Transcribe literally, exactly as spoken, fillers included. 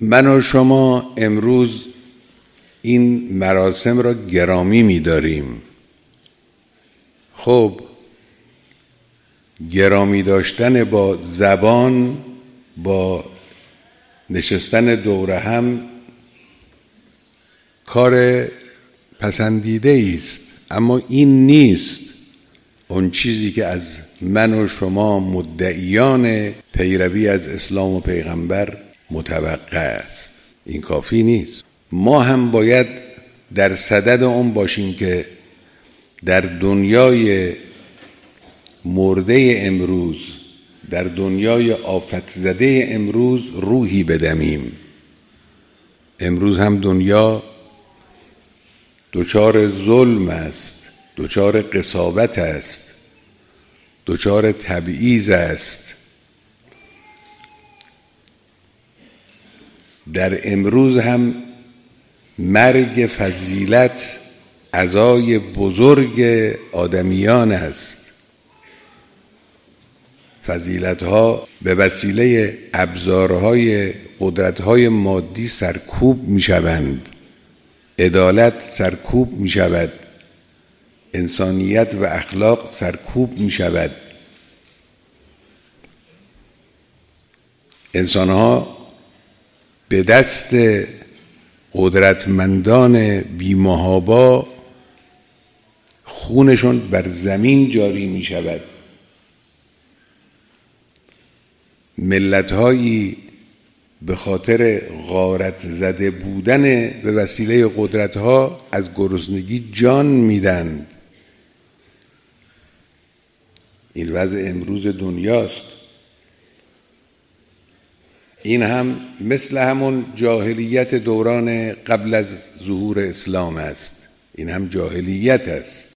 من و شما امروز این مراسم را گرامی می‌داریم. خب گرامی داشتن با زبان، با نشستن دور هم کار پسندیده است، اما این نیست اون چیزی که از من و شما مدعیان پیروی از اسلام و پیغمبر متوقع است. این کافی نیست. ما هم باید در صدد اون باشیم که در دنیای مرده امروز، در دنیای آفت زده امروز روحی بدمیم. امروز هم دنیا دچار ظلم است، دچار قساوت است، دچار تبعیض است. در امروز هم مرگ فضیلت عزای بزرگ آدمیان است. فضیلت‌ها به وسیله ابزارهای قدرت‌های مادی سرکوب می‌شوند، عدالت سرکوب می‌شود، انسانیت و اخلاق سرکوب می‌شود. انسان‌ها به دست قدرتمندان بی‌محابا خونشون بر زمین جاری می‌شود. ملت‌هایی به خاطر غارت زده بودن به وسیله قدرت‌ها از گرسنگی جان میدن. این وضع امروز دنیاست. این هم مثل همون جاهلیت دوران قبل از ظهور اسلام است. این هم جاهلیت است.